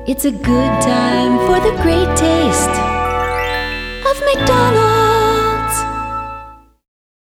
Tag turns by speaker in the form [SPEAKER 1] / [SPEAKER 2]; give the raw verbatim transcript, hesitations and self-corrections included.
[SPEAKER 1] It's a good time for the great taste of McDonald's.